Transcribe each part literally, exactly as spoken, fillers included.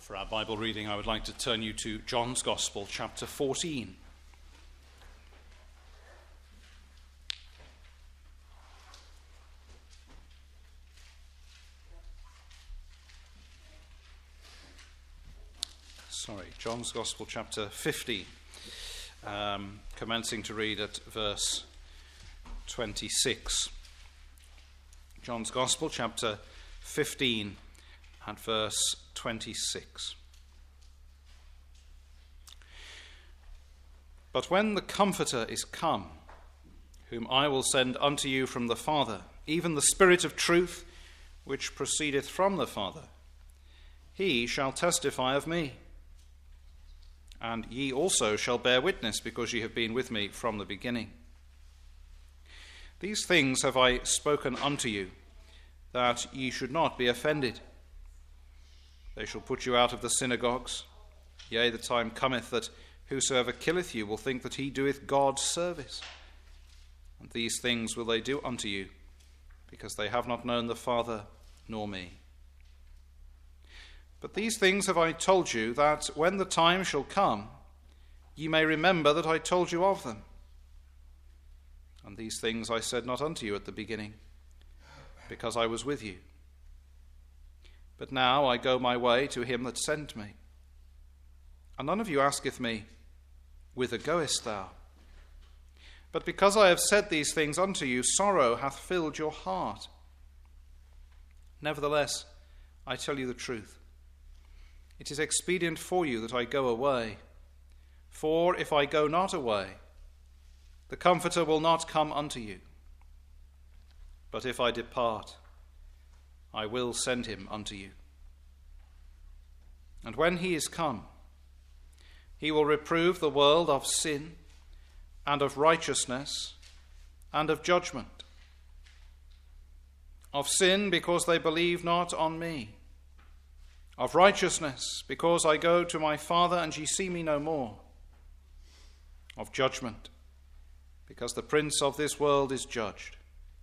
For our Bible reading, I would like to turn you to John's Gospel, chapter fourteen. Sorry, John's Gospel, chapter fifteen, um, commencing to read at verse twenty-six. John's Gospel, chapter fifteen, at verse twenty-six. But when the Comforter is come, whom I will send unto you from the Father, even the Spirit of truth, which proceedeth from the Father, he shall testify of me. And ye also shall bear witness, because ye have been with me from the beginning. These things have I spoken unto you, that ye should not be offended. They shall put you out of the synagogues. Yea, the time cometh that whosoever killeth you will think that he doeth God service. And these things will they do unto you, because they have not known the Father nor me. But these things have I told you, that when the time shall come, ye may remember that I told you of them. And these things I said not unto you at the beginning, because I was with you. But now I go my way to him that sent me. And none of you asketh me, Whither goest thou? But because I have said these things unto you, sorrow hath filled your heart. Nevertheless, I tell you the truth. It is expedient for you that I go away. For if I go not away, the Comforter will not come unto you. But if I depart, I will send him unto you. And when he is come, he will reprove the world of sin, and of righteousness, and of judgment. Of sin, because they believe not on me. Of righteousness, because I go to my Father, and ye see me no more. Of judgment, because the prince of this world is judged.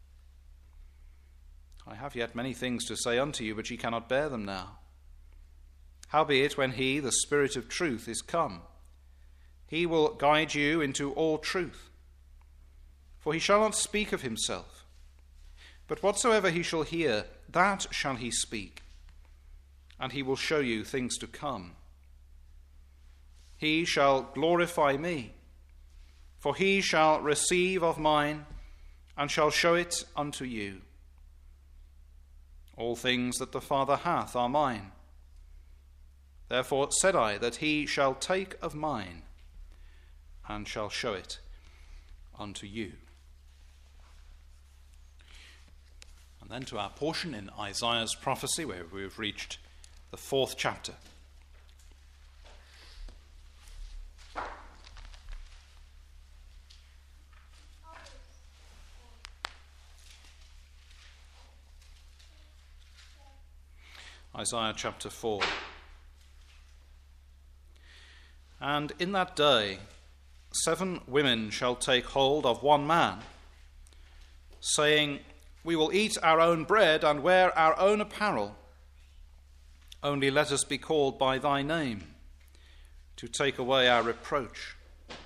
I have yet many things to say unto you, but ye cannot bear them now. Howbeit, when he, the Spirit of truth, is come, he will guide you into all truth. For he shall not speak of himself, but whatsoever he shall hear, that shall he speak, and he will show you things to come. He shall glorify me, for he shall receive of mine, and shall show it unto you. All things that the Father hath are mine. Therefore said I, that he shall take of mine, and shall show it unto you. And then to our portion in Isaiah's prophecy, where we have reached the fourth chapter. Isaiah chapter four. And in that day seven women shall take hold of one man, saying, We will eat our own bread and wear our own apparel. Only let us be called by thy name, to take away our reproach.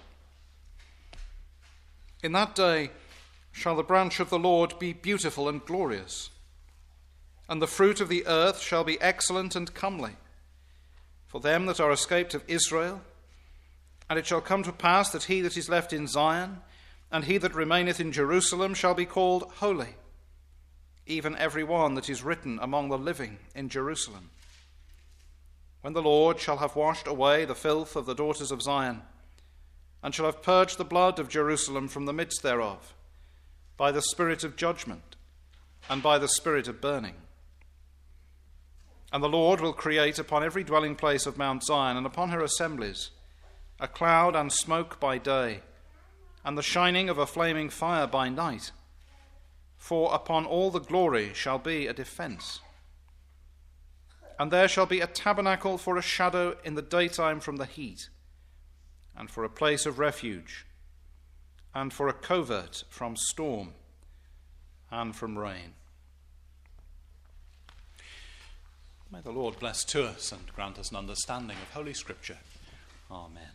In that day shall the branch of the Lord be beautiful and glorious, and the fruit of the earth shall be excellent and comely, for them that are escaped of Israel. And it shall come to pass that he that is left in Zion, and he that remaineth in Jerusalem, shall be called holy, even every one that is written among the living in Jerusalem. When the Lord shall have washed away the filth of the daughters of Zion, and shall have purged the blood of Jerusalem from the midst thereof, by the spirit of judgment, and by the spirit of burning. And the Lord will create upon every dwelling place of Mount Zion, and upon her assemblies, a cloud and smoke by day, and the shining of a flaming fire by night. For upon all the glory shall be a defence. And there shall be a tabernacle for a shadow in the daytime from the heat, and for a place of refuge, and for a covert from storm and from rain. May the Lord bless to us and grant us an understanding of Holy Scripture. Amen.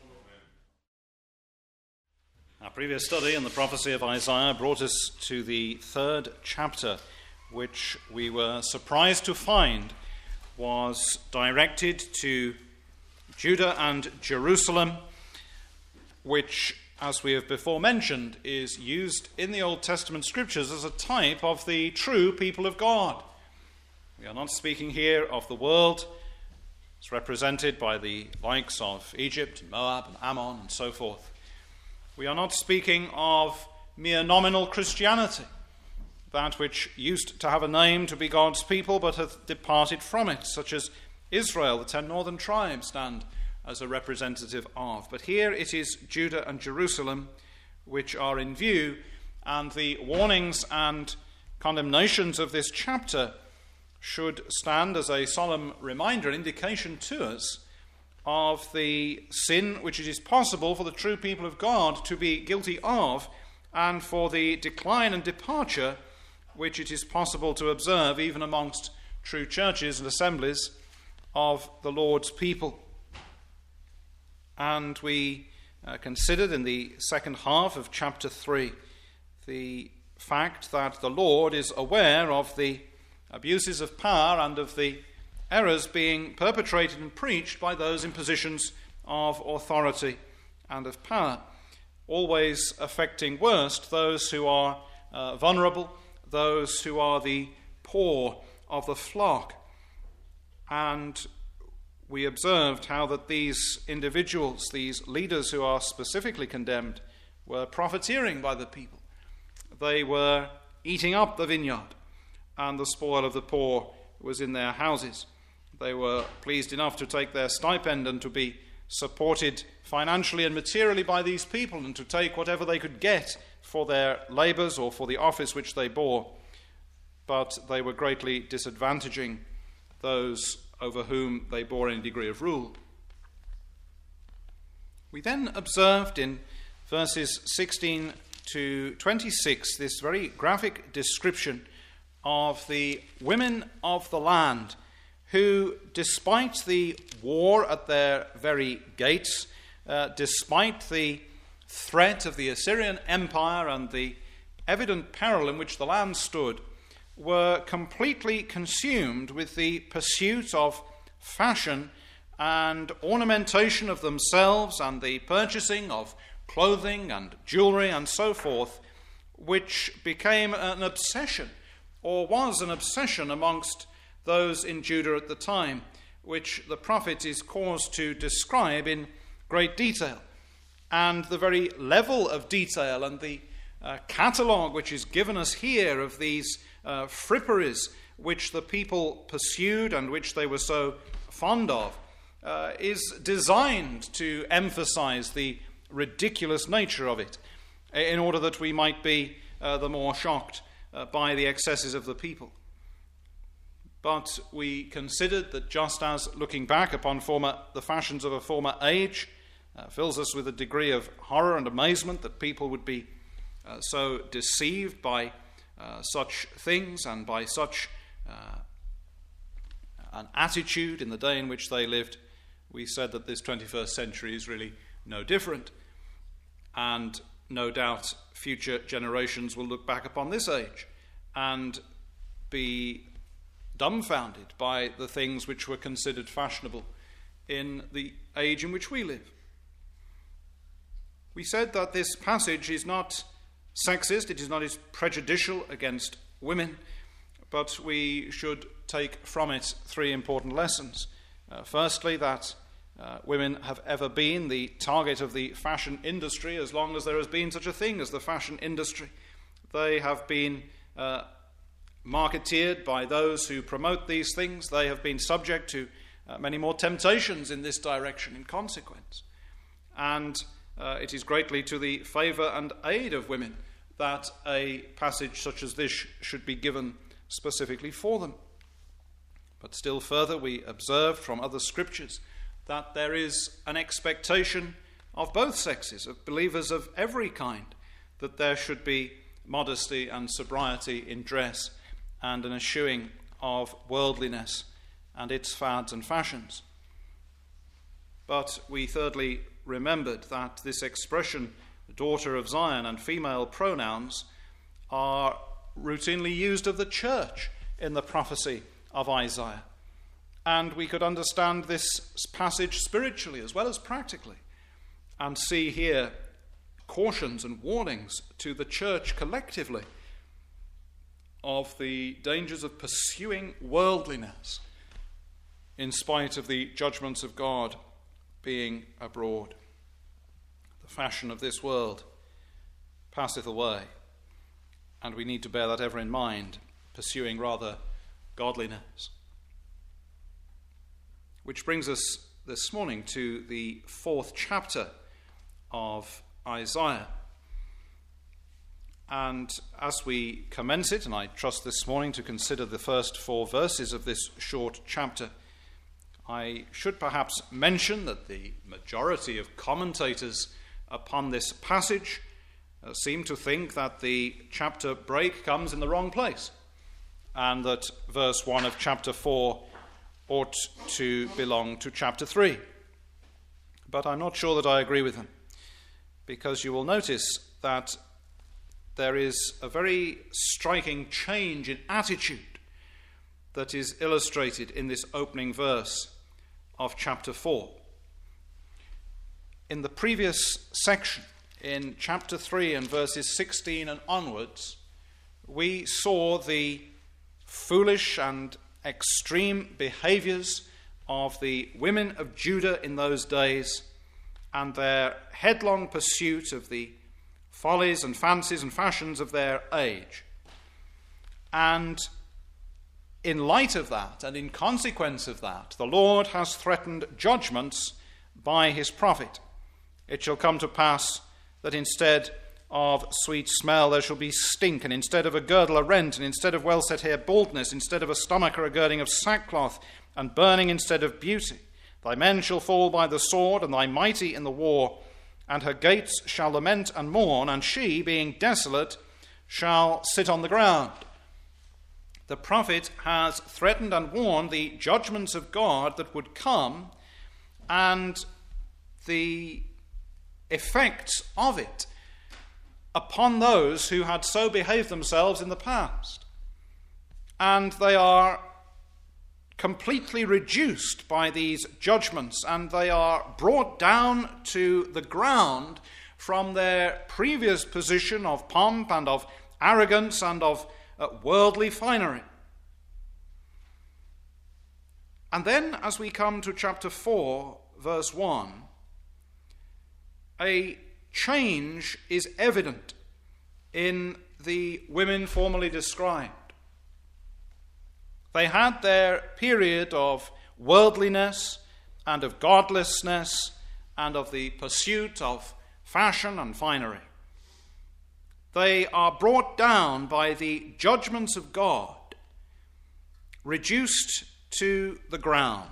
Our previous study in the prophecy of Isaiah brought us to the third chapter, which we were surprised to find was directed to Judah and Jerusalem, which, as we have before mentioned, is used in the Old Testament scriptures as a type of the true people of God. We are not speaking here of the world. It's represented by the likes of Egypt, and Moab, and Ammon, and so forth. We are not speaking of mere nominal Christianity, that which used to have a name to be God's people but hath departed from it, such as Israel, the ten northern tribes, stand as a representative of. But here it is Judah and Jerusalem which are in view, and the warnings and condemnations of this chapter should stand as a solemn reminder, an indication to us of the sin which it is possible for the true people of God to be guilty of, and for the decline and departure which it is possible to observe even amongst true churches and assemblies of the Lord's people. And we uh, considered in the second half of chapter three the fact that the Lord is aware of the abuses of power and of the errors being perpetrated and preached by those in positions of authority and of power, always affecting worst those who are uh, vulnerable, those who are the poor of the flock. And we observed how that these individuals, these leaders who are specifically condemned, were profiteering by the people. They were eating up the vineyard, and the spoil of the poor was in their houses. They were pleased enough to take their stipend and to be supported financially and materially by these people, and to take whatever they could get for their labours or for the office which they bore. But they were greatly disadvantaging those over whom they bore any degree of rule. We then observed in verses sixteen to twenty-six this very graphic description of the women of the land who, despite the war at their very gates, uh, despite the threat of the Assyrian Empire and the evident peril in which the land stood, were completely consumed with the pursuit of fashion and ornamentation of themselves and the purchasing of clothing and jewelry and so forth, which became an obsession, or was an obsession amongst those in Judah at the time, which the prophet is caused to describe in great detail. And the very level of detail and the uh, catalogue which is given us here of these uh, fripperies which the people pursued and which they were so fond of uh, is designed to emphasize the ridiculous nature of it, in order that we might be uh, the more shocked uh, by the excesses of the people. But we considered that just as looking back upon former the fashions of a former age uh, fills us with a degree of horror and amazement that people would be uh, so deceived by uh, such things and by such uh, an attitude in the day in which they lived, we said that this twenty-first century is really no different. And no doubt future generations will look back upon this age and be dumbfounded by the things which were considered fashionable in the age in which we live. We said that this passage is not sexist, it is not prejudicial against women, but we should take from it three important lessons. Uh, firstly, that uh, women have ever been the target of the fashion industry as long as there has been such a thing as the fashion industry. They have been uh, marketeered by those who promote these things. They have been subject to uh, many more temptations in this direction in consequence. And uh, it is greatly to the favour and aid of women that a passage such as this should be given specifically for them. But still further, we observe from other scriptures that there is an expectation of both sexes, of believers of every kind, that there should be modesty and sobriety in dress and an eschewing of worldliness and its fads and fashions. But we thirdly remembered that this expression, daughter of Zion, and female pronouns are routinely used of the church in the prophecy of Isaiah. And we could understand this passage spiritually as well as practically, and see here cautions and warnings to the church collectively of the dangers of pursuing worldliness in spite of the judgments of God being abroad. The fashion of this world passeth away, and we need to bear that ever in mind, pursuing rather godliness. Which brings us this morning to the fourth chapter of Isaiah. And as we commence it, and I trust this morning to consider the first four verses of this short chapter, I should perhaps mention that the majority of commentators upon this passage uh, seem to think that the chapter break comes in the wrong place, and that verse one of chapter four ought to belong to chapter three. But I'm not sure that I agree with them, because you will notice that there is a very striking change in attitude that is illustrated in this opening verse of chapter four. In the previous section, in chapter three and verses sixteen and onwards, we saw the foolish and extreme behaviors of the women of Judah in those days, and their headlong pursuit of the follies and fancies and fashions of their age. And in light of that, and in consequence of that, the Lord has threatened judgments by his prophet. It shall come to pass that instead of sweet smell there shall be stink, and instead of a girdle a rent, and instead of well-set hair baldness, instead of a stomacher a girding of sackcloth, and burning instead of beauty. Thy men shall fall by the sword, and thy mighty in the war, and her gates shall lament and mourn, and she, being desolate, shall sit on the ground. The prophet has threatened and warned the judgments of God that would come, and the effects of it upon those who had so behaved themselves in the past. And they are completely reduced by these judgments, and they are brought down to the ground from their previous position of pomp and of arrogance and of uh, worldly finery. And then, as we come to chapter four, verse one, a change is evident in the women formerly described. They had their period of worldliness and of godlessness and of the pursuit of fashion and finery. They are brought down by the judgments of God, reduced to the ground.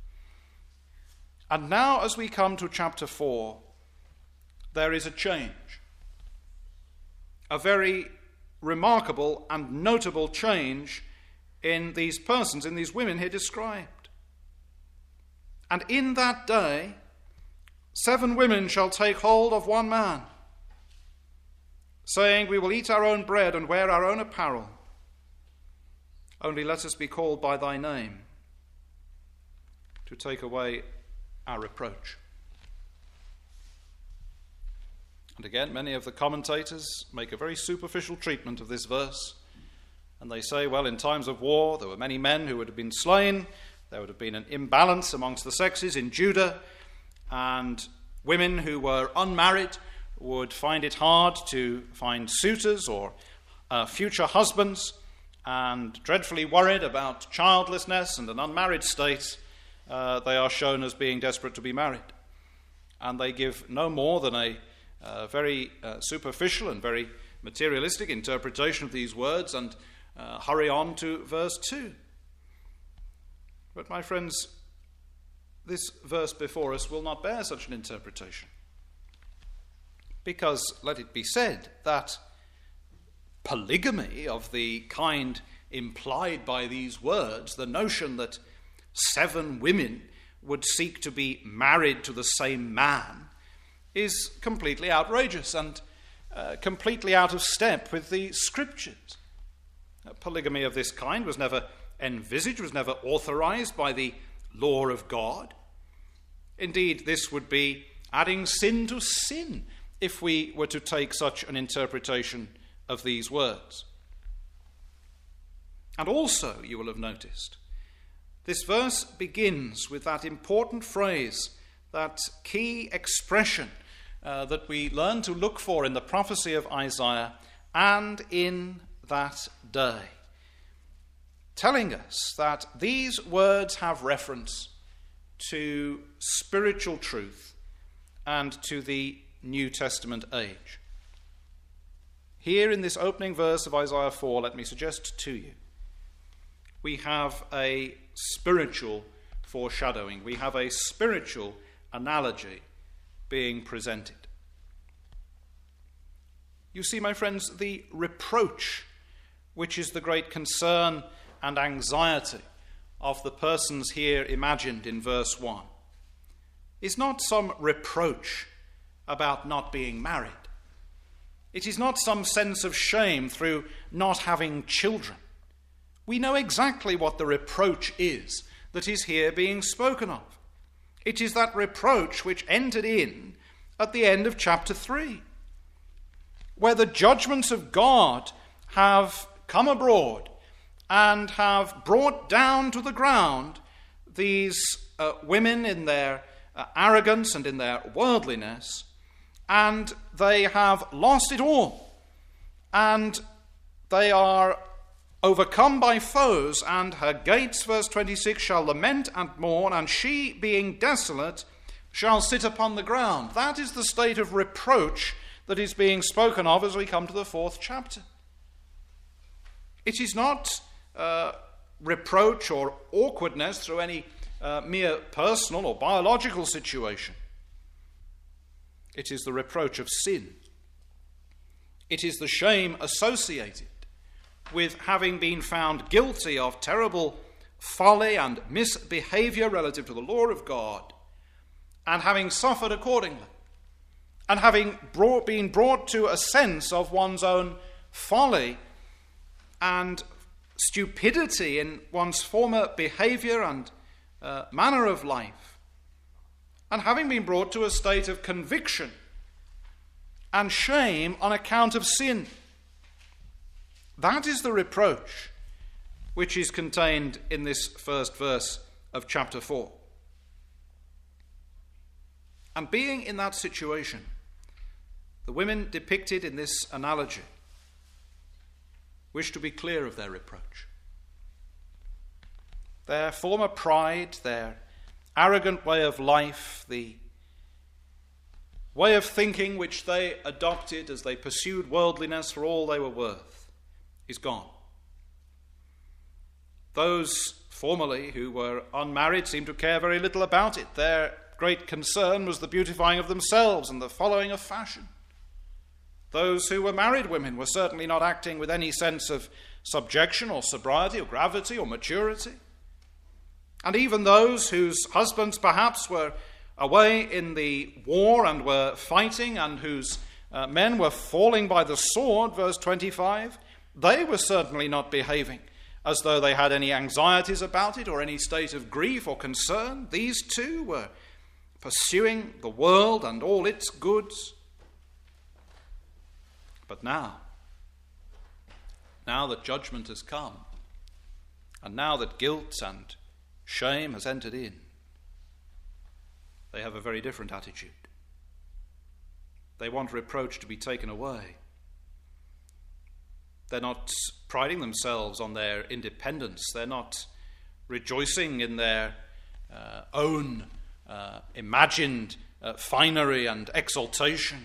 And now, as we come to chapter four, there is a change. A very remarkable and notable change in these persons, in these women here described. And in that day, seven women shall take hold of one man, saying, we will eat our own bread and wear our own apparel. Only let us be called by thy name, to take away our reproach. And again, many of the commentators make a very superficial treatment of this verse. And they say, well, in times of war, there were many men who would have been slain. There would have been an imbalance amongst the sexes in Judah. And women who were unmarried would find it hard to find suitors or uh, future husbands. And dreadfully worried about childlessness and an unmarried state, uh, they are shown as being desperate to be married. And they give no more than a uh, very uh, superficial and very materialistic interpretation of these words, and uh, hurry on to verse two. But my friends, this verse before us will not bear such an interpretation. Because, let it be said, that polygamy of the kind implied by these words, the notion that seven women would seek to be married to the same man is completely outrageous and uh, completely out of step with the Scriptures. Uh, polygamy of this kind was never envisaged, was never authorized by the law of God. Indeed, this would be adding sin to sin if we were to take such an interpretation of these words. And also, you will have noticed, this verse begins with that important phrase, that key expression uh, that we learn to look for in the prophecy of Isaiah, "and in that day," telling us that these words have reference to spiritual truth and to the New Testament age. Here in this opening verse of Isaiah four, let me suggest to you, we have a spiritual foreshadowing. We have a spiritual analogy being presented. You see, my friends, the reproach, which is the great concern and anxiety of the persons here imagined in verse one, is not some reproach about not being married. It is not some sense of shame through not having children. We know exactly what the reproach is that is here being spoken of. It is that reproach which entered in at the end of chapter three, where the judgments of God have come abroad and have brought down to the ground these uh, women in their uh, arrogance and in their worldliness, and they have lost it all, and they are overcome by foes, and her gates, verse twenty-six, shall lament and mourn, and she, being desolate, shall sit upon the ground. That is the state of reproach that is being spoken of as we come to the fourth chapter. It is not uh, reproach or awkwardness through any uh, mere personal or biological situation. It is the reproach of sin. It is the shame associated with having been found guilty of terrible folly and misbehavior relative to the law of God, and having suffered accordingly, and having brought, been brought to a sense of one's own folly and stupidity in one's former behavior and uh, manner of life, and having been brought to a state of conviction and shame on account of sin. That is the reproach which is contained in this first verse of chapter four. And being in that situation, the women depicted in this analogy wish to be clear of their reproach. Their former pride, their arrogant way of life, the way of thinking which they adopted as they pursued worldliness for all they were worth, is gone. Those formerly who were unmarried seemed to care very little about it. Their great concern was the beautifying of themselves and the following of fashion. Those who were married women were certainly not acting with any sense of subjection or sobriety or gravity or maturity. And even those whose husbands perhaps were away in the war and were fighting, and whose uh, men were falling by the sword, verse twenty-five, they were certainly not behaving as though they had any anxieties about it or any state of grief or concern. These too were pursuing the world and all its goods. But now, now that judgment has come, and now that guilt and shame has entered in, they have a very different attitude. They want reproach to be taken away. They're not priding themselves on their independence. They're not rejoicing in their uh, own uh, imagined uh, finery and exaltation.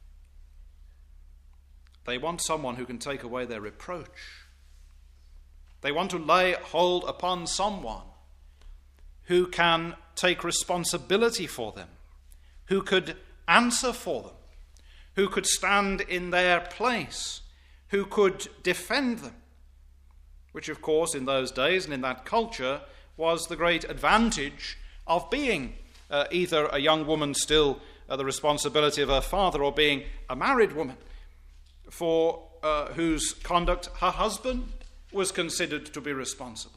They want someone who can take away their reproach. They want to lay hold upon someone who can take responsibility for them, who could answer for them, who could stand in their place, who could defend them, which of course in those days and in that culture was the great advantage of being uh, either a young woman still uh, the responsibility of her father, or being a married woman for uh, whose conduct her husband was considered to be responsible.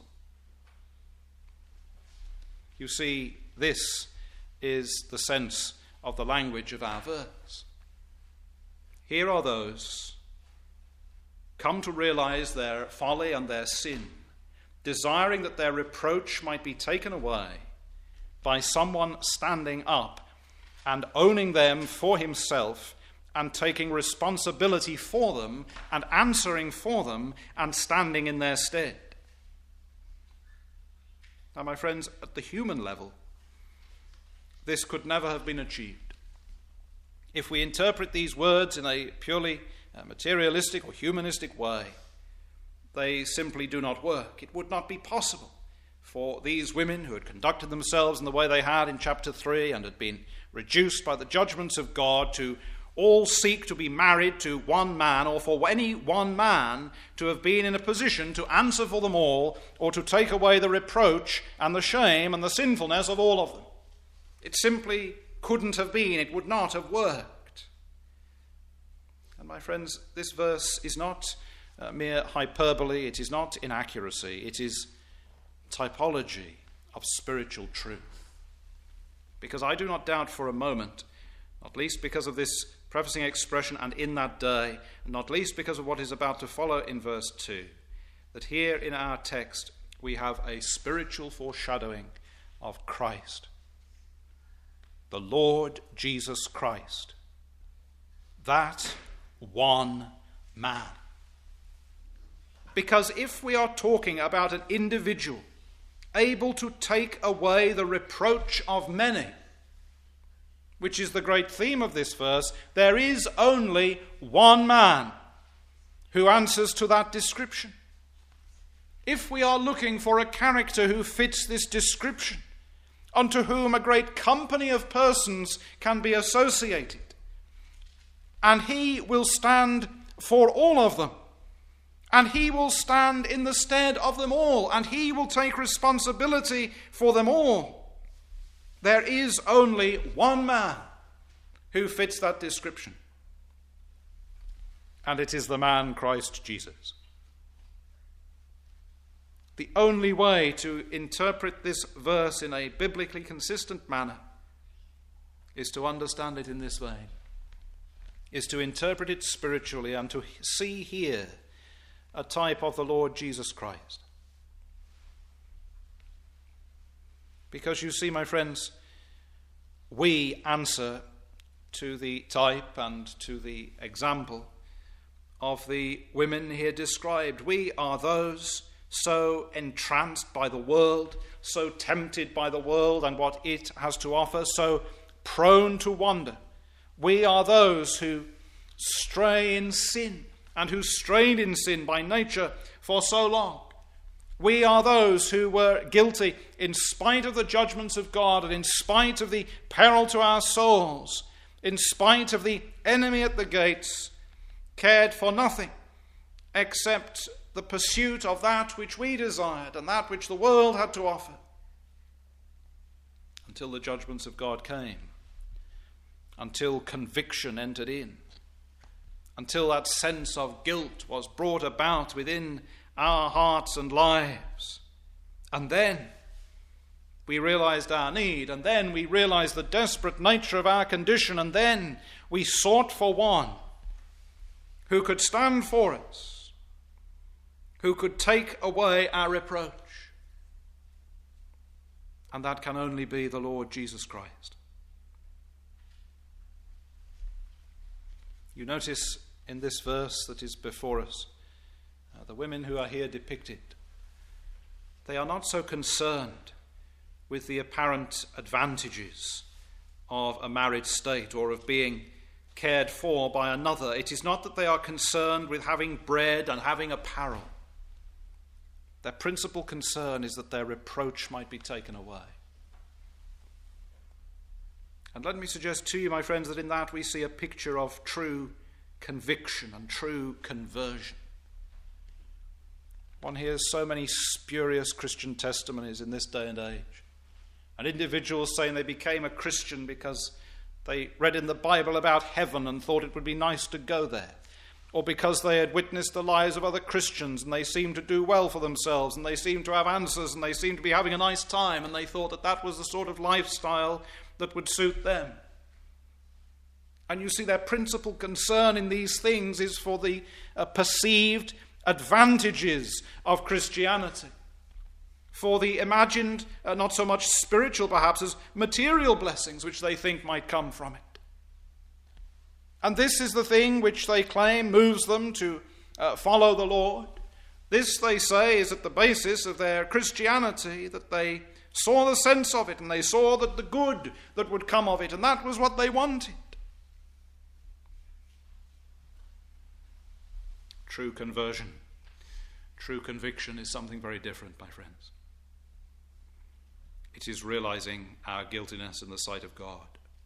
You see, this is the sense of the language of our verse. Here are those come to realize their folly and their sin, desiring that their reproach might be taken away by someone standing up and owning them for himself, and taking responsibility for them, and answering for them, and standing in their stead. Now, my friends, at the human level, this could never have been achieved. If we interpret these words in a purely uh, materialistic or humanistic way, they simply do not work. It would not be possible for these women who had conducted themselves in the way they had in chapter three and had been reduced by the judgments of God to all seek to be married to one man, or for any one man to have been in a position to answer for them all, or to take away the reproach and the shame and the sinfulness of all of them. It simply couldn't have been. It would not have worked. And my friends, this verse is not uh, mere hyperbole. It is not inaccuracy. It is typology of spiritual truth. Because I do not doubt for a moment, not least because of this prefacing expression, and in that day, and not least because of what is about to follow in verse two, that here in our text we have a spiritual foreshadowing of Christ, the Lord Jesus Christ, that one man. Because if we are talking about an individual able to take away the reproach of many, which is the great theme of this verse, there is only one man who answers to that description. If we are looking for a character who fits this description, unto whom a great company of persons can be associated, and he will stand for all of them, and he will stand in the stead of them all, and he will take responsibility for them all, there is only one man who fits that description. And it is the man Christ Jesus. The only way to interpret this verse in a biblically consistent manner is to understand it in this vein, is to interpret it spiritually, and to see here a type of the Lord Jesus Christ. Because you see, my friends, we answer to the type and to the example of the women here described. We are those so entranced by the world, so tempted by the world and what it has to offer, so prone to wander. We are those who stray in sin, and who strayed in sin by nature for so long. We are those who were guilty in spite of the judgments of God, and in spite of the peril to our souls, in spite of the enemy at the gates, cared for nothing except the pursuit of that which we desired and that which the world had to offer, until the judgments of God came, until conviction entered in, until that sense of guilt was brought about within our hearts and lives. And then we realized our need, and then we realized the desperate nature of our condition, and then we sought for one who could stand for us, who could take away our reproach. And that can only be the Lord Jesus Christ. You notice in this verse that is before us, uh, the women who are here depicted, they are not so concerned with the apparent advantages of a married state or of being cared for by another. It is not that they are concerned with having bread and having apparel. Their principal concern is that their reproach might be taken away. And let me suggest to you, my friends, that in that we see a picture of true conviction and true conversion. One hears so many spurious Christian testimonies in this day and age. And individuals saying they became a Christian because they read in the Bible about heaven and thought it would be nice to go there. Or because they had witnessed the lives of other Christians and they seemed to do well for themselves and they seemed to have answers and they seemed to be having a nice time and they thought that that was the sort of lifestyle that would suit them. And you see, their principal concern in these things is for the uh, perceived advantages of Christianity, for the imagined, uh, not so much spiritual perhaps as material blessings which they think might come from it. And this is the thing which they claim moves them to uh, follow the Lord. This, they say, is at the basis of their Christianity, that they saw the sense of it and they saw that the good that would come of it, and that was what they wanted. True conversion, true conviction is something very different, my friends. It is realizing our guiltiness in the sight of God.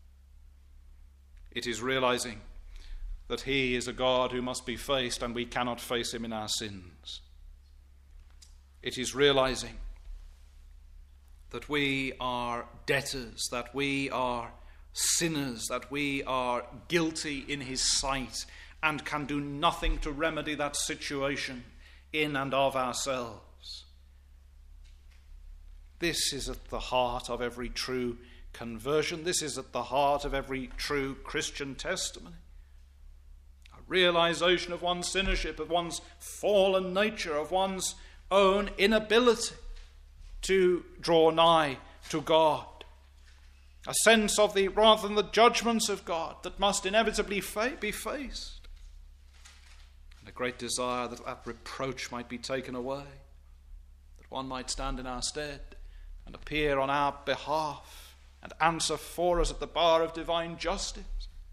It is realizing that he is a God who must be faced and we cannot face him in our sins. It is realizing that we are debtors, that we are sinners, that we are guilty in his sight and can do nothing to remedy that situation in and of ourselves. This is at the heart of every true conversion. This is at the heart of every true Christian testimony. A realization of one's sinnership, of one's fallen nature, of one's own inability to draw nigh to God. A sense of the, rather than the judgments of God that must inevitably fa- be faced. And a great desire that that reproach might be taken away, that one might stand in our stead and appear on our behalf and answer for us at the bar of divine justice.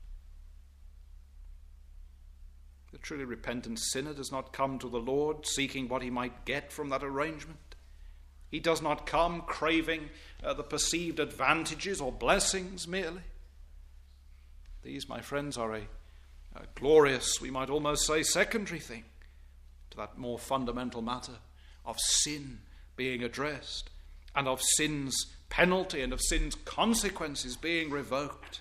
The truly repentant sinner does not come to the Lord seeking what he might get from that arrangement. He does not come craving uh, the perceived advantages or blessings merely. These, my friends, are a, a glorious, we might almost say, secondary thing to that more fundamental matter of sin being addressed and of sin's penalty and of sin's consequences being revoked.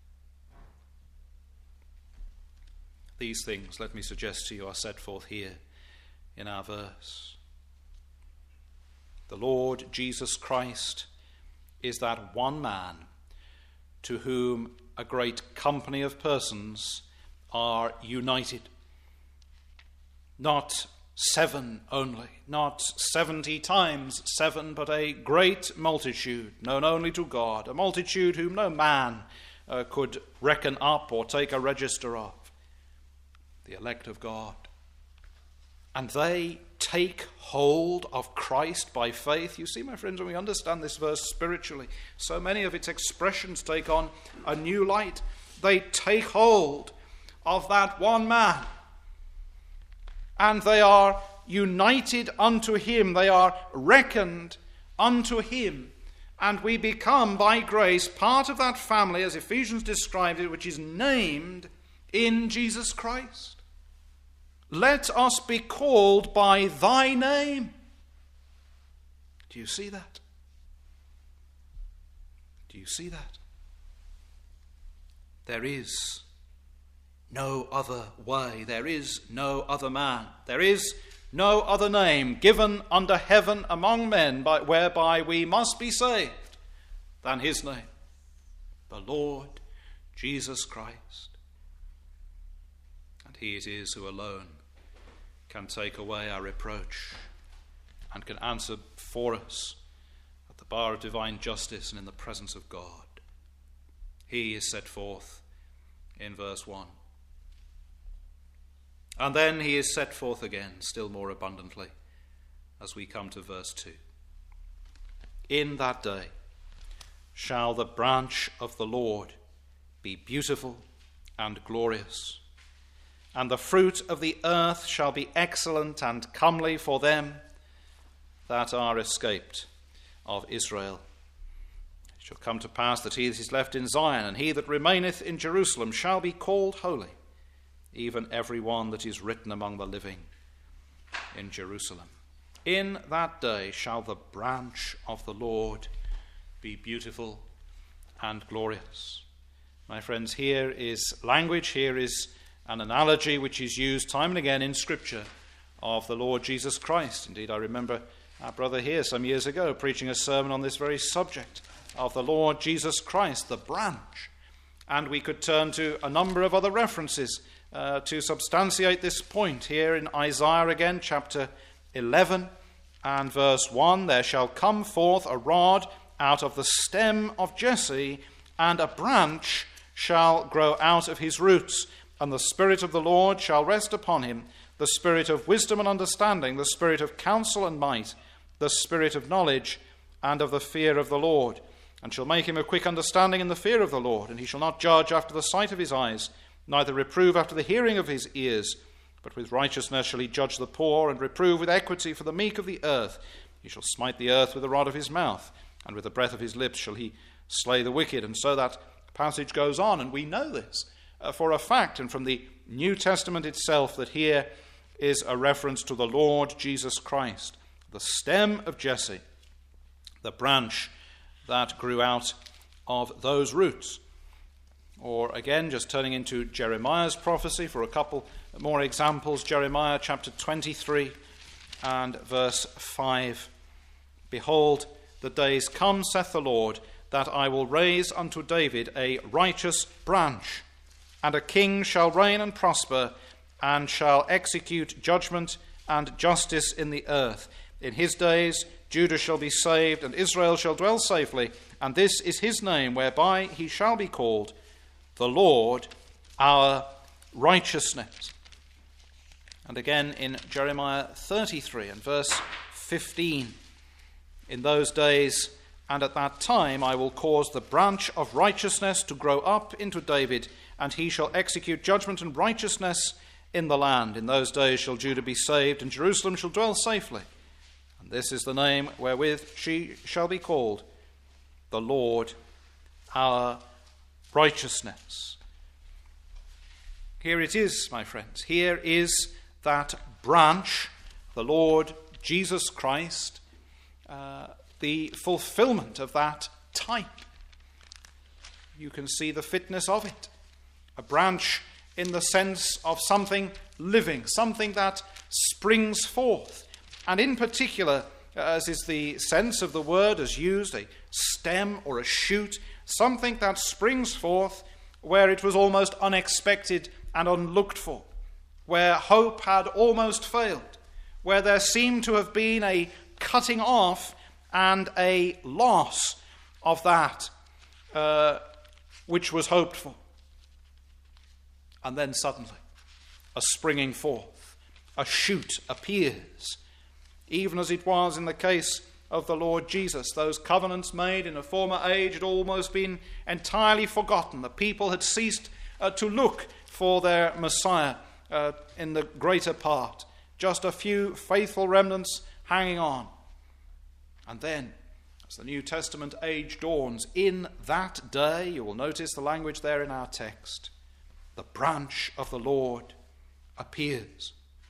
These things, let me suggest to you, are set forth here in our verse. The Lord Jesus Christ is that one man to whom a great company of persons are united. Not seven only, not seventy times seven, but a great multitude known only to God, a multitude whom no man uh, could reckon up or take a register of. The elect of God. And they take hold of Christ by faith. You see, my friends, when we understand this verse spiritually, so many of its expressions take on a new light. They take hold of that one man. And they are united unto him. They are reckoned unto him. And we become, by grace, part of that family, as Ephesians described it, which is named in Jesus Christ. Let us be called by thy name. Do you see that? Do you see that? There is no other way. There is no other man. There is no other name given under heaven among men by, whereby we must be saved than his name, the Lord Jesus Christ. And he it is who alone can take away our reproach and can answer for us at the bar of divine justice and in the presence of God. He is set forth in verse one. And then he is set forth again, still more abundantly, as we come to verse two. In that day shall the branch of the Lord be beautiful and glorious, and the fruit of the earth shall be excellent and comely for them that are escaped of Israel. It shall come to pass that he that is left in Zion and he that remaineth in Jerusalem shall be called holy, even every one that is written among the living in Jerusalem. In that day shall the branch of the Lord be beautiful and glorious. My friends, here is language, here is an analogy which is used time and again in Scripture of the Lord Jesus Christ. Indeed, I remember our brother here some years ago preaching a sermon on this very subject of the Lord Jesus Christ, the branch. And we could turn to a number of other references uh, to substantiate this point. Here in Isaiah again, chapter eleven and verse one, there shall come forth a rod out of the stem of Jesse, and a branch shall grow out of his roots, and the Spirit of the Lord shall rest upon him, the Spirit of wisdom and understanding, the Spirit of counsel and might, the Spirit of knowledge and of the fear of the Lord, and shall make him a quick understanding in the fear of the Lord, and he shall not judge after the sight of his eyes, neither reprove after the hearing of his ears, but with righteousness shall he judge the poor, and reprove with equity for the meek of the earth. He shall smite the earth with the rod of his mouth, and with the breath of his lips shall he slay the wicked. And so that passage goes on, and we know this uh, for a fact, and from the New Testament itself, that here is a reference to the Lord Jesus Christ, the stem of Jesse, the branch that grew out of those roots. Or again, just turning into Jeremiah's prophecy for a couple more examples, Jeremiah chapter twenty-three and verse five. Behold, the days come, saith the Lord, that I will raise unto David a righteous branch, and a king shall reign and prosper, and shall execute judgment and justice in the earth. In his days Judah shall be saved, and Israel shall dwell safely, and this is his name, whereby he shall be called, the Lord our righteousness. And again in Jeremiah thirty-three and verse fifteen, in those days and at that time I will cause the branch of righteousness to grow up into David, and he shall execute judgment and righteousness in the land. In those days shall Judah be saved, and Jerusalem shall dwell safely. And this is the name wherewith she shall be called, the Lord our righteousness. Here it is, my friends. Here is that branch, the Lord Jesus Christ, uh, the fulfillment of that type. You can see the fitness of it. A branch in the sense of something living, something that springs forth. And in particular, as is the sense of the word as used, a stem or a shoot, something that springs forth where it was almost unexpected and unlooked for, where hope had almost failed, where there seemed to have been a cutting off and a loss of that uh, which was hoped for. And then suddenly, a springing forth, a shoot appears, even as it was in the case of the Lord Jesus. Those covenants made in a former age had almost been entirely forgotten. The people had ceased uh, to look for their Messiah uh, in the greater part. Just a few faithful remnants hanging on. And then, as the New Testament age dawns, in that day, you will notice the language there in our text, the branch of the Lord appears.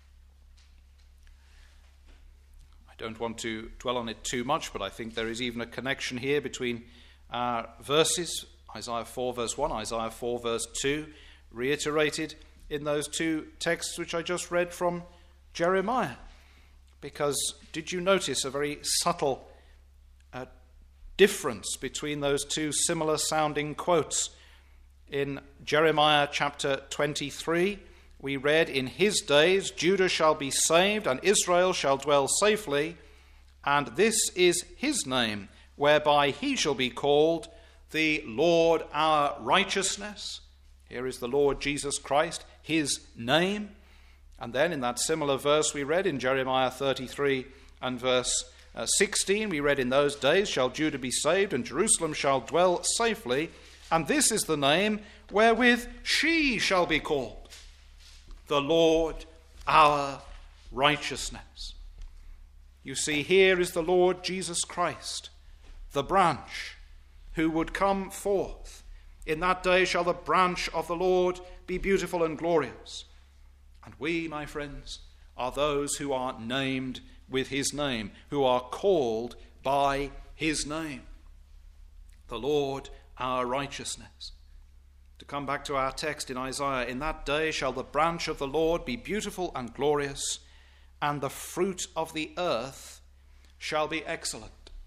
I don't want to dwell on it too much, but I think there is even a connection here between our verses, Isaiah four verse one, Isaiah four verse two, reiterated in those two texts which I just read from Jeremiah. Because did you notice a very subtle uh, difference between those two similar sounding quotes? In Jeremiah chapter twenty-three, we read, in his days Judah shall be saved, and Israel shall dwell safely, and this is his name, whereby he shall be called the Lord our righteousness. Here is the Lord Jesus Christ, his name. And then in that similar verse we read in Jeremiah thirty-three and verse uh, sixteen, we read, in those days shall Judah be saved, and Jerusalem shall dwell safely, and this is the name wherewith she shall be called, the Lord our righteousness. You see, here is the Lord Jesus Christ, the branch, who would come forth. In that day shall the branch of the Lord be beautiful and glorious. And we, my friends, are those who are named with his name, who are called by his name. The Lord our righteousness. To come back to our text in Isaiah, in that day shall the branch of the Lord be beautiful and glorious, and the fruit of the earth shall be excellent.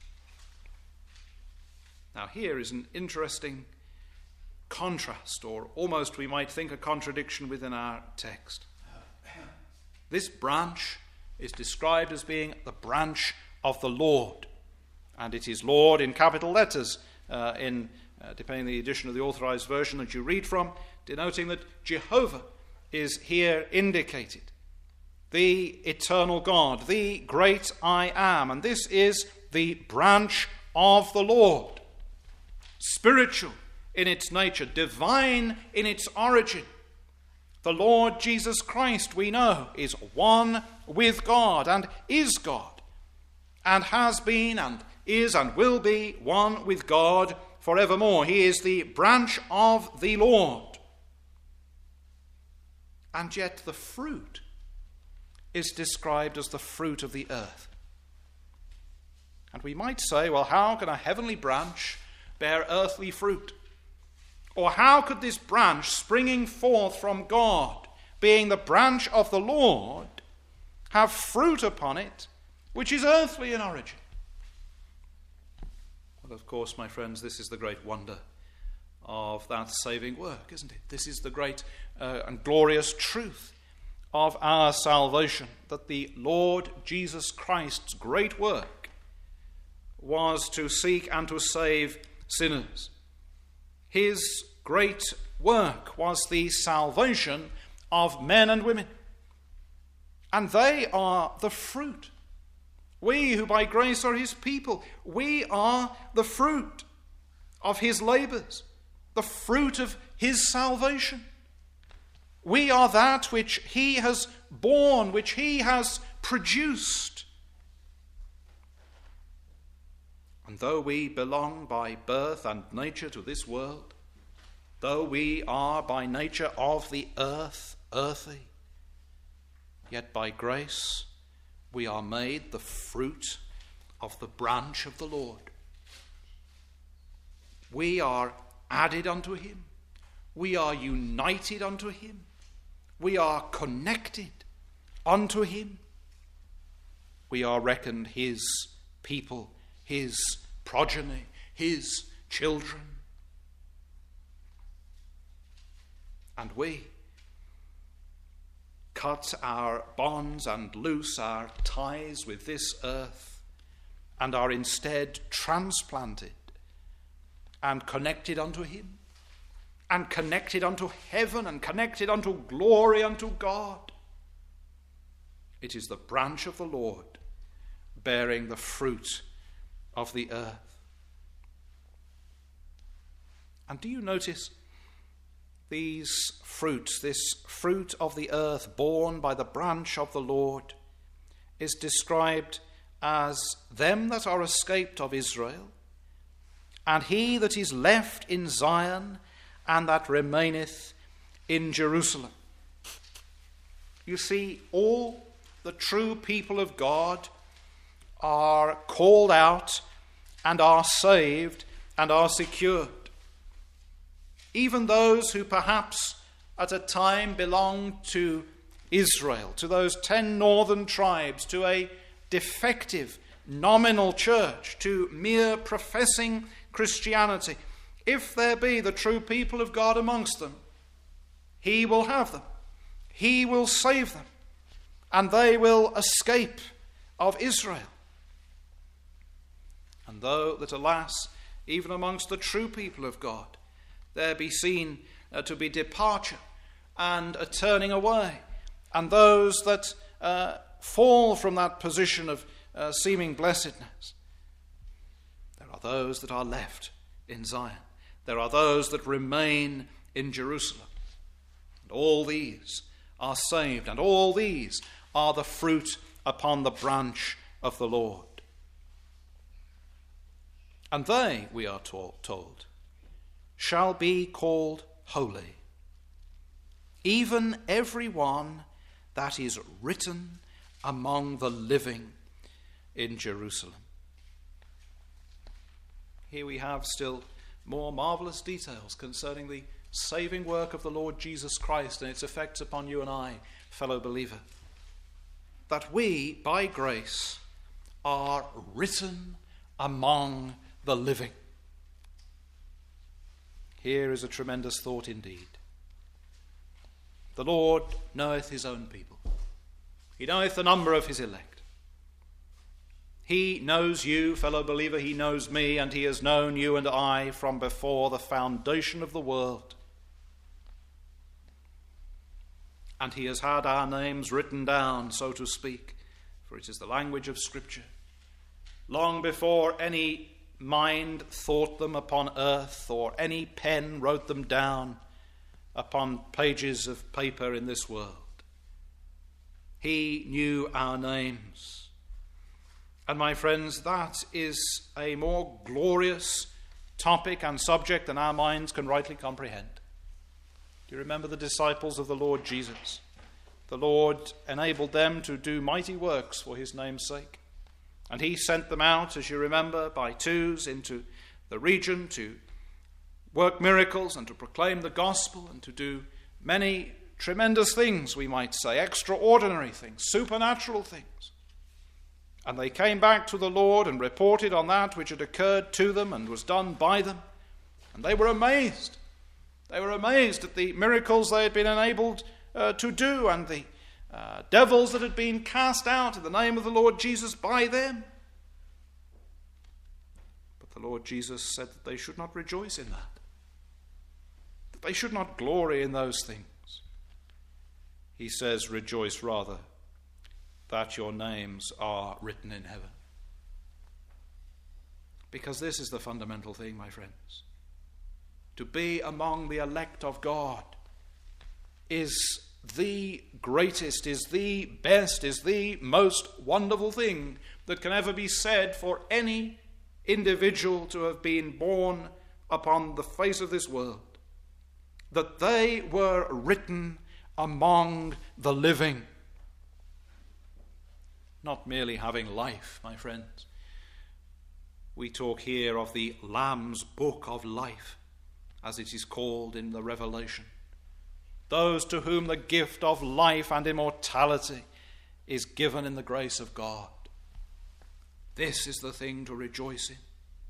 Now here is an interesting contrast, or almost we might think a contradiction within our text. This branch is described as being the branch of the Lord, and it is Lord in capital letters uh, in uh, depending on the edition of the Authorized Version that you read from, denoting that Jehovah is here indicated, the eternal God, the great I am, and this is the branch of the Lord, spiritual in its nature, divine in its origin. The Lord Jesus Christ, we know, is one with God and is God, and has been and is and will be one with God forevermore. He is the branch of the Lord. And yet the fruit is described as the fruit of the earth. And we might say, well, how can a heavenly branch bear earthly fruit? Or how could this branch springing forth from God, being the branch of the Lord, have fruit upon it which is earthly in origin? Well, of course, my friends, this is the great wonder of that saving work, isn't it? This is the great uh, and glorious truth of our salvation, that the Lord Jesus Christ's great work was to seek and to save sinners. His great work was the salvation of men and women, and they are the fruit. We who by grace are his people, we are the fruit of his labors, the fruit of his salvation. We are that which he has borne, which he has produced. And though we belong by birth and nature to this world, though we are by nature of the earth, earthy, yet by grace we are made the fruit of the branch of the Lord. We are added unto him. We are united unto him. We are connected unto him. We are reckoned his people, his progeny, his children. And we cut our bonds and loose our ties with this earth, and are instead transplanted and connected unto him, and connected unto heaven, and connected unto glory unto God. It is the branch of the Lord bearing the fruit of the earth. And do you notice these fruits, this fruit of the earth borne by the branch of the Lord, is described as them that are escaped of Israel, and he that is left in Zion, and that remaineth in Jerusalem. You see, all the true people of God are called out and are saved and are secured. Even those who perhaps at a time belonged to Israel, to those ten northern tribes, to a defective, nominal church, to mere professing Christianity, if there be the true people of God amongst them, he will have them. He will save them, and they will escape of Israel. And though that, alas, even amongst the true people of God, there be seen uh, to be departure and a turning away, and those that uh, fall from that position of uh, seeming blessedness, there are those that are left in Zion. There are those that remain in Jerusalem. And all these are saved, and all these are the fruit upon the branch of the Lord. And they, we are told, shall be called holy, even every one that is written among the living in Jerusalem. Here we have still more marvelous details concerning the saving work of the Lord Jesus Christ and its effects upon you and I, fellow believer. That we, by grace, are written among the living. Here is a tremendous thought indeed. The Lord knoweth his own people. He knoweth the number of his elect. He knows you, fellow believer, he knows me, and he has known you and I from before the foundation of the world. And he has had our names written down, so to speak, for it is the language of Scripture, long before any mind thought them upon earth or any pen wrote them down upon pages of paper in this world. He knew our names. And my friends, that is a more glorious topic and subject than our minds can rightly comprehend. Do you remember the disciples of the Lord Jesus? The Lord enabled them to do mighty works for his name's sake. And he sent them out, as you remember, by twos into the region to work miracles and to proclaim the gospel and to do many tremendous things, we might say, extraordinary things, supernatural things. And they came back to the Lord and reported on that which had occurred to them and was done by them. And they were amazed. They were amazed at the miracles they had been enabled uh, to do and the uh, devils that had been cast out in the name of the Lord Jesus by them. But the Lord Jesus said that they should not rejoice in that. That they should not glory in those things. He says, rejoice rather that your names are written in heaven. Because this is the fundamental thing, my friends. To be among the elect of God is the greatest, is the best, is the most wonderful thing that can ever be said for any individual to have been born upon the face of this world. That they were written among the living. Not merely having life, my friends. We talk here of the Lamb's book of life, as it is called in the Revelation. Those to whom the gift of life and immortality is given in the grace of God. This is the thing to rejoice in.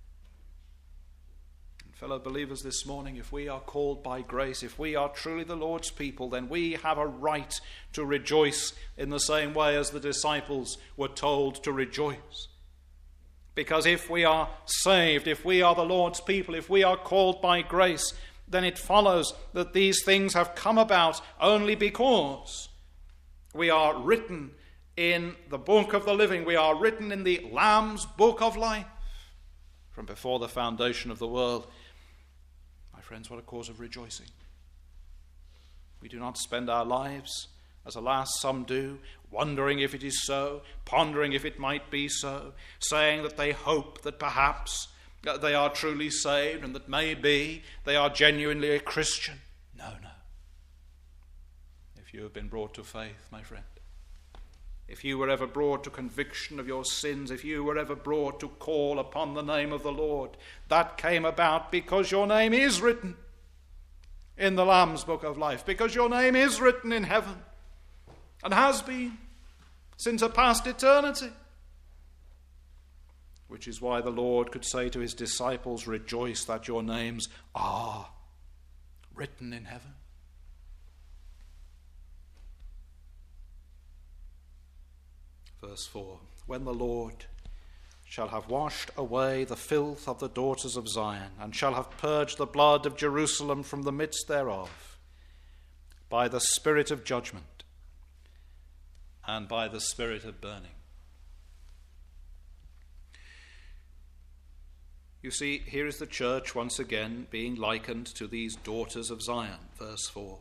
And fellow believers, this morning, if we are called by grace, if we are truly the Lord's people, then we have a right to rejoice in the same way as the disciples were told to rejoice. Because if we are saved, if we are the Lord's people, if we are called by grace, then it follows that these things have come about only because we are written in the book of the living. We are written in the Lamb's book of life from before the foundation of the world. My friends, what a cause of rejoicing. We do not spend our lives, as alas some do, wondering if it is so, pondering if it might be so, saying that they hope that perhaps they are truly saved and that maybe they are genuinely a Christian. No, no. If you have been brought to faith, my friend, if you were ever brought to conviction of your sins, if you were ever brought to call upon the name of the Lord, that came about because your name is written in the Lamb's book of life, because your name is written in heaven and has been since a past eternity. Which is why the Lord could say to his disciples, rejoice that your names are written in heaven. Verse four, when the Lord shall have washed away the filth of the daughters of Zion, and shall have purged the blood of Jerusalem from the midst thereof, by the spirit of judgment and by the spirit of burning. You see, here is the church once again being likened to these daughters of Zion, verse four.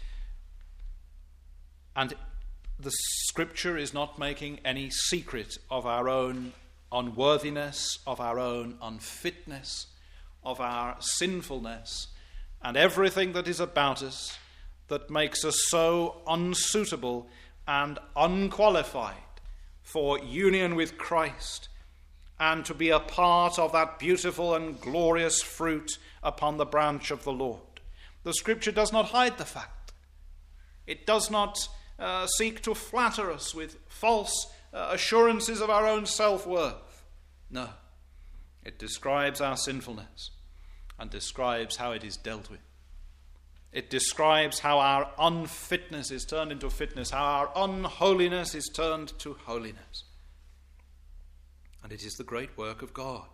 And the scripture is not making any secret of our own unworthiness, of our own unfitness, of our sinfulness, and everything that is about us that makes us so unsuitable and unqualified for union with Christ and to be a part of that beautiful and glorious fruit upon the branch of the Lord. The Scripture does not hide the fact. It does not uh, seek to flatter us with false uh, assurances of our own self-worth. No, it describes our sinfulness and describes how it is dealt with. It describes how our unfitness is turned into fitness, how our unholiness is turned to holiness. And it is the great work of God.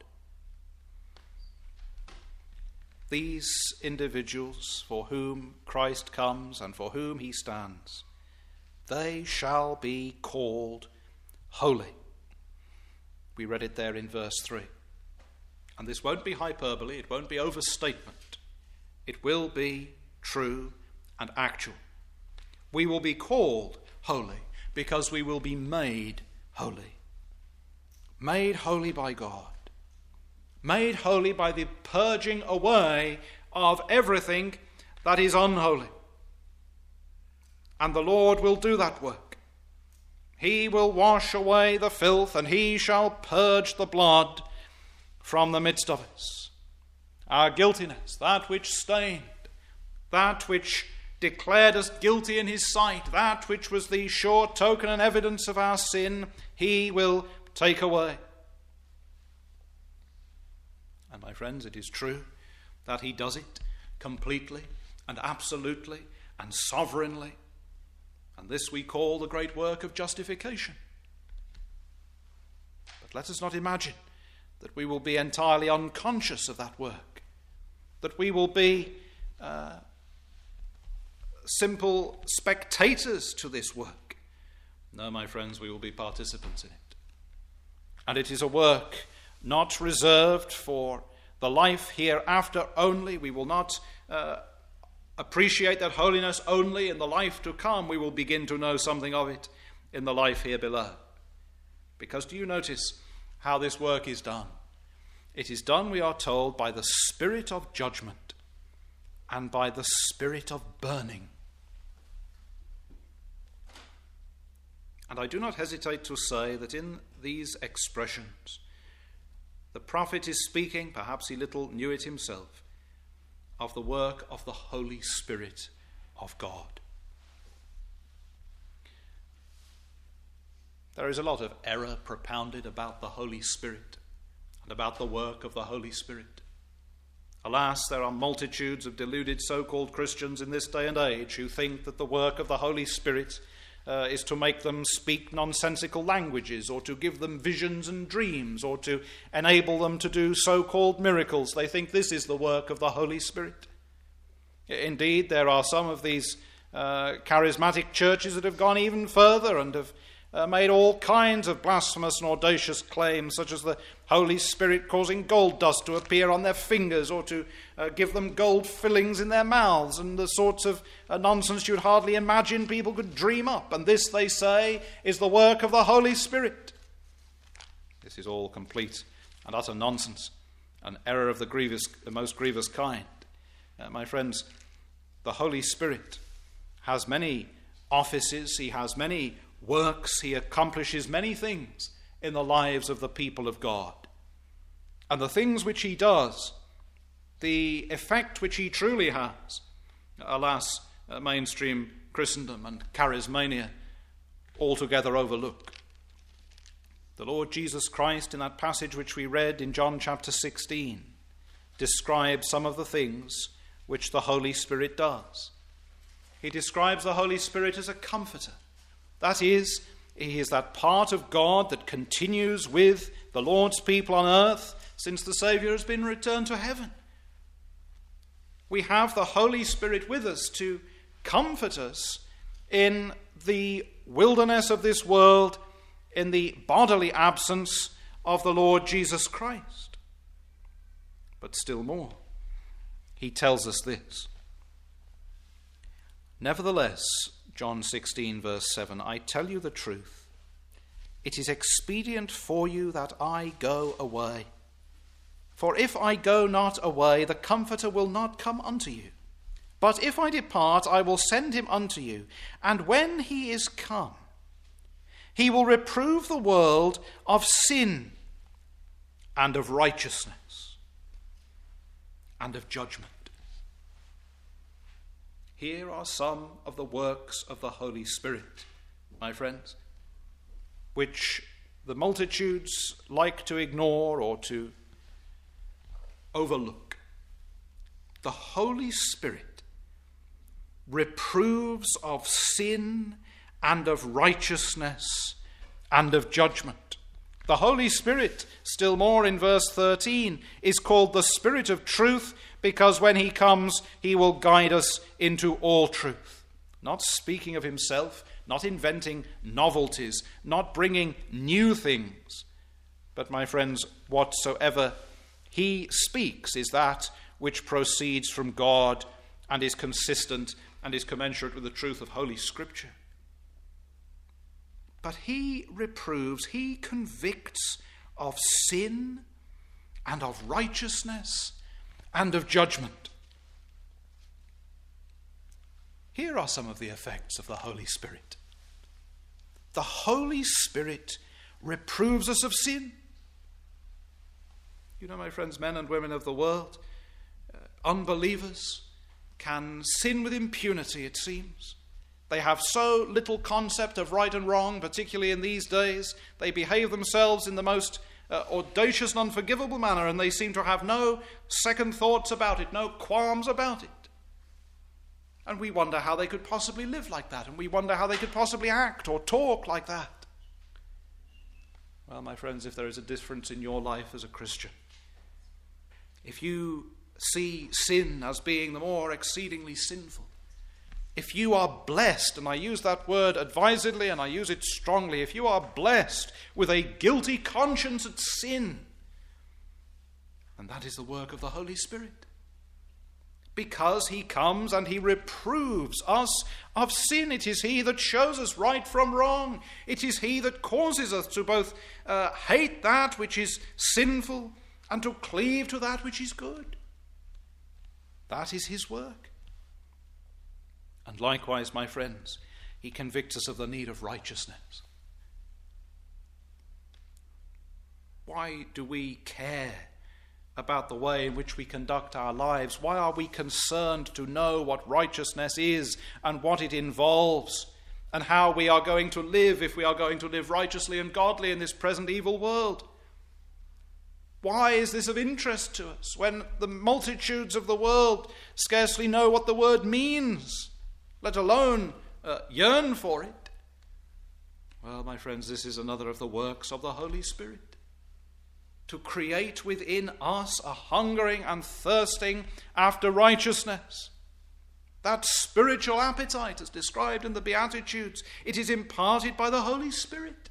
These individuals for whom Christ comes and for whom he stands, they shall be called holy. We read it there in verse three. And this won't be hyperbole, it won't be overstatement. It will be true and actual. We will be called holy because we will be made holy. Made holy by God. Made holy by the purging away of everything that is unholy. And the Lord will do that work. He will wash away the filth, and he shall purge the blood from the midst of us. Our guiltiness, that which stained, that which declared us guilty in his sight, that which was the sure token and evidence of our sin, he will take away. And my friends, it is true that he does it completely and absolutely and sovereignly. And this we call the great work of justification. But let us not imagine that we will be entirely unconscious of that work, that we will be uh, simple spectators to this work. No, my friends, we will be participants in it. And it is a work not reserved for the life hereafter only. We will not uh, appreciate that holiness only in the life to come. We will begin to know something of it in the life here below. Because do you notice how this work is done? It is done, we are told, by the spirit of judgment and by the spirit of burning. And I do not hesitate to say that in these expressions, the prophet is speaking, perhaps he little knew it himself, of the work of the Holy Spirit of God. There is a lot of error propounded about the Holy Spirit and about the work of the Holy Spirit. Alas, there are multitudes of deluded so-called Christians in this day and age who think that the work of the Holy Spirit Uh, is to make them speak nonsensical languages, or to give them visions and dreams, or to enable them to do so-called miracles. They think this is the work of the Holy Spirit. Indeed, there are some of these uh, charismatic churches that have gone even further and have uh, made all kinds of blasphemous and audacious claims, such as the Holy Spirit causing gold dust to appear on their fingers, or to uh, give them gold fillings in their mouths, and the sorts of uh, nonsense you'd hardly imagine people could dream up. And this, they say, is the work of the Holy Spirit. This is all complete and utter nonsense, an error of the grievous, the most grievous kind. Uh, my friends, the Holy Spirit has many offices, he has many works, he accomplishes many things in the lives of the people of God. And the things which he does, the effect which he truly has, alas, uh, mainstream Christendom and charismania altogether overlook. The Lord Jesus Christ, in that passage which we read in John chapter sixteen, describes some of the things which the Holy Spirit does. He describes the Holy Spirit as a comforter. That is, he is that part of God that continues with the Lord's people on earth since the Saviour has been returned to heaven. We have the Holy Spirit with us to comfort us in the wilderness of this world, in the bodily absence of the Lord Jesus Christ. But still more, he tells us this. Nevertheless, John sixteen, verse seven, I tell you the truth. It is expedient for you that I go away. For if I go not away, the Comforter will not come unto you. But if I depart, I will send him unto you. And when he is come, He will reprove the world of sin and of righteousness and of judgment. Here are some of the works of the Holy Spirit, my friends, which the multitudes like to ignore or to overlook. The Holy Spirit reproves of sin and of righteousness and of judgment. The Holy Spirit, still more in verse thirteen, is called the Spirit of truth, because when he comes, he will guide us into all truth. Not speaking of himself, not inventing novelties, not bringing new things. But, my friends, whatsoever he speaks is that which proceeds from God and is consistent and is commensurate with the truth of Holy Scripture. But he reproves, he convicts of sin and of righteousness and of judgment. Here are some of the effects of the Holy Spirit. The Holy Spirit reproves us of sin. You know, my friends, men and women of the world, uh, unbelievers can sin with impunity, it seems. They have so little concept of right and wrong, particularly in these days. They behave themselves in the most uh, audacious and unforgivable manner, and they seem to have no second thoughts about it, no qualms about it. And we wonder how they could possibly live like that, and we wonder how they could possibly act or talk like that. Well, my friends, if there is a difference in your life as a Christian, if you see sin as being the more exceedingly sinful, if you are blessed, and I use that word advisedly and I use it strongly, if you are blessed with a guilty conscience at sin, and that is the work of the Holy Spirit. Because he comes and he reproves us of sin. It is he that shows us right from wrong. It is he that causes us to both uh, hate that which is sinful and to cleave to that which is good. That is his work. And likewise, my friends, he convicts us of the need of righteousness. Why do we care about the way in which we conduct our lives? Why are we concerned to know what righteousness is and what it involves, and how we are going to live if we are going to live righteously and godly in this present evil world? Why is this of interest to us when the multitudes of the world scarcely know what the word means, let alone uh, yearn for it? Well, my friends, this is another of the works of the Holy Spirit, to create within us a hungering and thirsting after righteousness. That spiritual appetite, as described in the Beatitudes, it is imparted by the Holy Spirit.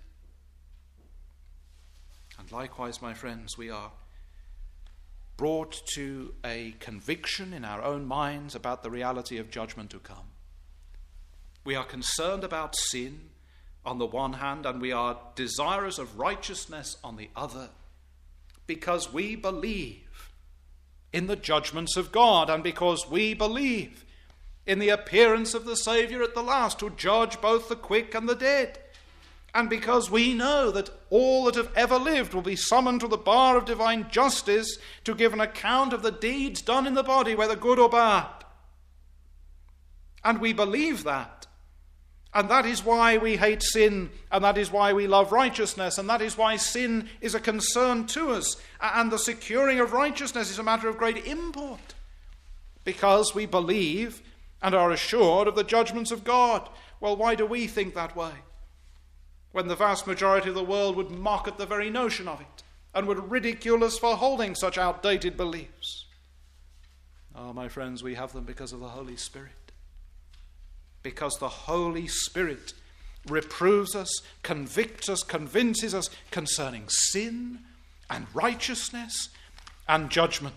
And likewise, my friends, we are brought to a conviction in our own minds about the reality of judgment to come. We are concerned about sin on the one hand, and we are desirous of righteousness on the other, because we believe in the judgments of God, and because we believe in the appearance of the Saviour at the last to judge both the quick and the dead, and because we know that all that have ever lived will be summoned to the bar of divine justice to give an account of the deeds done in the body, whether good or bad. And we believe that. And that is why we hate sin, and that is why we love righteousness, and that is why sin is a concern to us, and the securing of righteousness is a matter of great import, because we believe and are assured of the judgments of God. Well, why do we think that way, when the vast majority of the world would mock at the very notion of it, and would ridicule us for holding such outdated beliefs? Oh, my friends, we have them because of the Holy Spirit. Because the Holy Spirit reproves us, convicts us, convinces us concerning sin and righteousness and judgment.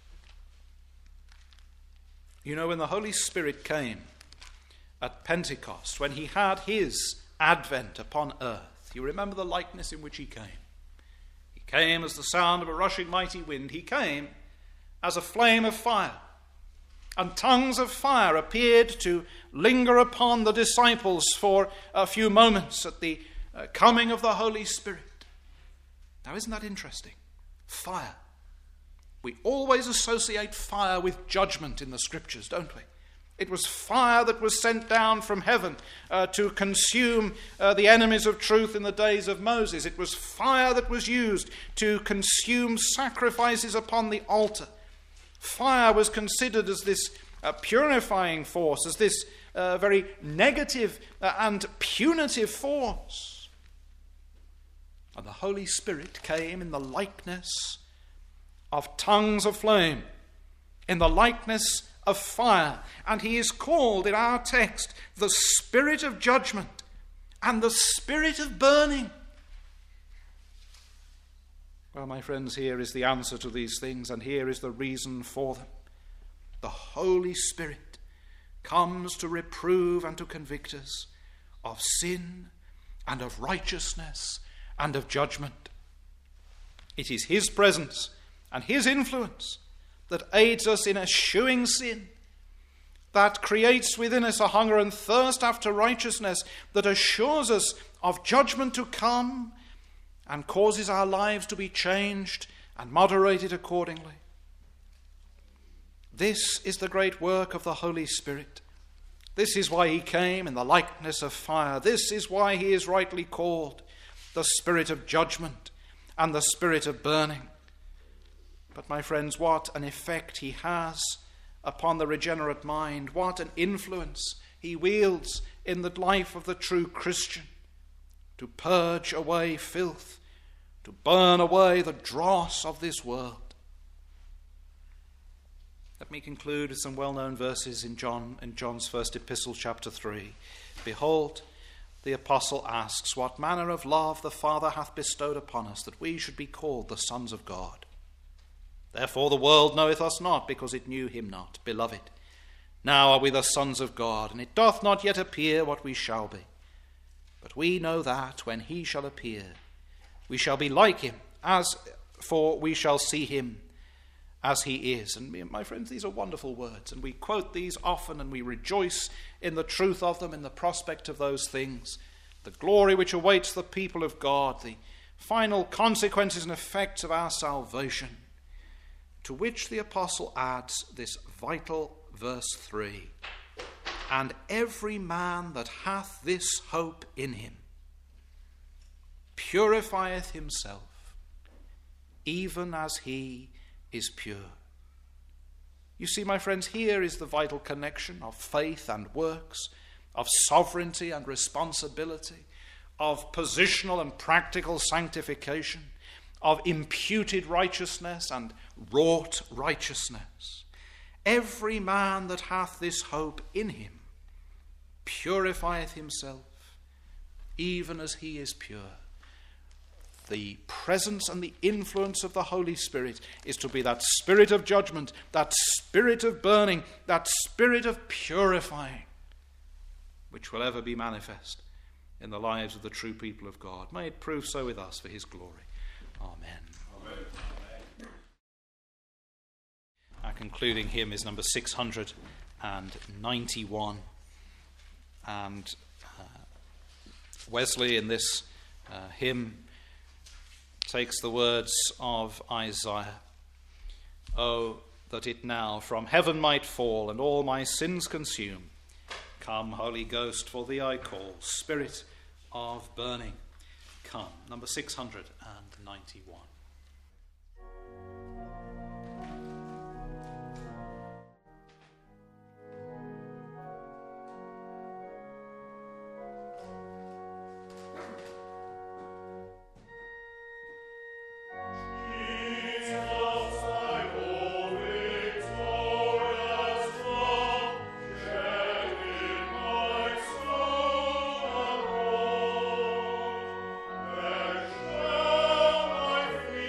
You know, when the Holy Spirit came at Pentecost, when he had his advent upon earth, you remember the likeness in which he came. He came as the sound of a rushing mighty wind. He came as a flame of fire. And tongues of fire appeared to linger upon the disciples for a few moments at the uh, coming of the Holy Spirit. Now, isn't that interesting? Fire. We always associate fire with judgment in the Scriptures, don't we? It was fire that was sent down from heaven uh, to consume uh, the enemies of truth in the days of Moses. It was fire that was used to consume sacrifices upon the altar. Fire was considered as this uh, purifying force, as this uh, very negative uh, and punitive force. And the Holy Spirit came in the likeness of tongues of flame, in the likeness of fire, and he is called in our text the Spirit of judgment and the Spirit of burning. Well, my friends, here is the answer to these things, and here is the reason for them. The Holy Spirit comes to reprove and to convict us of sin and of righteousness and of judgment. It is his presence and his influence that aids us in eschewing sin, that creates within us a hunger and thirst after righteousness, that assures us of judgment to come and causes our lives to be changed and moderated accordingly. This is the great work of the Holy Spirit. This is why he came in the likeness of fire. This is why he is rightly called the Spirit of judgment and the Spirit of burning. But my friends, what an effect he has upon the regenerate mind. What an influence he wields in the life of the true Christian, to purge away filth, to burn away the dross of this world. Let me conclude with some well-known verses in John, in John's first epistle, chapter three. Behold, the apostle asks, what manner of love the Father hath bestowed upon us, that we should be called the sons of God. Therefore the world knoweth us not, because it knew him not. Beloved, now are we the sons of God, and it doth not yet appear what we shall be. But we know that when he shall appear, we shall be like him, as for we shall see him as he is. And my friends, these are wonderful words, and we quote these often, and we rejoice in the truth of them, in the prospect of those things, the glory which awaits the people of God, the final consequences and effects of our salvation. To which the apostle adds this vital verse three. And every man that hath this hope in him purifieth himself, even as he is pure. You see, my friends, here is the vital connection of faith and works, of sovereignty and responsibility, of positional and practical sanctification, of imputed righteousness and wrought righteousness. Every man that hath this hope in him purifieth himself, even as he is pure. The presence and the influence of the Holy Spirit is to be that spirit of judgment, that spirit of burning, that spirit of purifying, which will ever be manifest in the lives of the true people of God. May it prove so with us for his glory. Amen. Amen. Our concluding hymn is number six hundred ninety-one. And uh, Wesley in this uh, hymn takes the words of Isaiah. Oh, that it now from heaven might fall and all my sins consume. Come, Holy Ghost, for thee I call, Spirit of burning, come. Number six hundred ninety-one. There shall my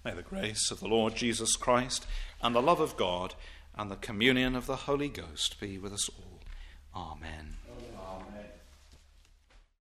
May the grace of the Lord Jesus Christ and the love of God and the communion of the Holy Ghost be with us all. Amen.